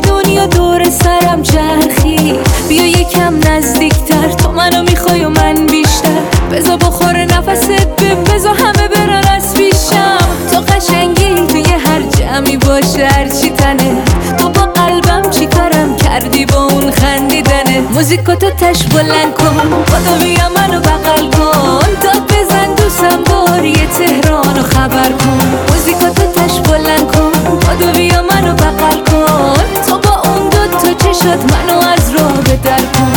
دنیا دور سرم چرخی. بیا یکم نزدیکتر، تو منو میخوای و من بیشتر. بذار بخوره نفست، بذار همه برن از پیشم. تو قشنگی توی هر جمعی باشه هرچی تنه. تو با قلبم چی کارم کردی با اون خندیدنه. موزیکو تو تش بلند کن، بادو بیا منو بغل کن. داد بزن دوستم دار یه تهرانو خبر کن. موزیکو تو تش بلند کن، بادو بیا منو بغل کن. تو با اون دوتا چشات منو از راه بدر کن.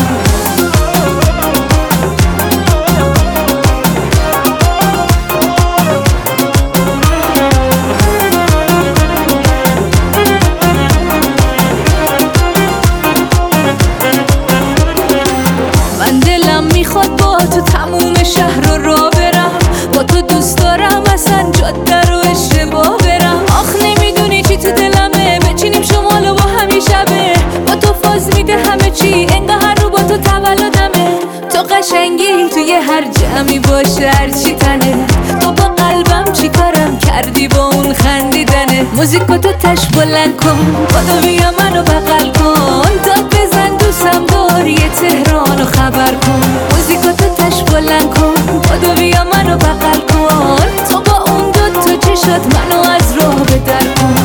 میخواد با تو تموم شهر رو را برم. با تو دوست دارم اصلا جاده رو اشتباه برم. آخ نمیدونی چی تو دلمه، بچینیم شمال و با همی شبه. با تو فاز میده همه چی، انگار هر رو با تو تولدمه. تو قشنگی توی هر جمعی باشه هرچی تنه. تو با قلبم چی کارم کردی با اون خندیدنه. موزیکو تو تش بلند کن، بادو بیا منو بغل کن. داد بزن دوستم دار یه تهرانو خبر کن. موزیکو تو تش بلند کن، بادو بیا منو بغل کن. تو با اون دوتا چشات منو از راه بدر کن.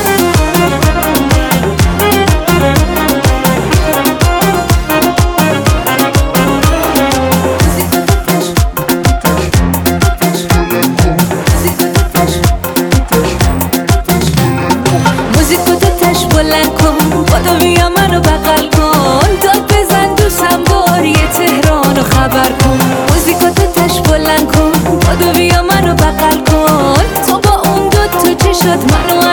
موزیکو تو تش بلند کن، بادو بیا منو بغل کن. داد بزن دوستم دار یه تهرانو خبر کن. موزیکو تو تش بلند کن، بادو بیا منو بغل کن. تو با اون دوتا چشات منو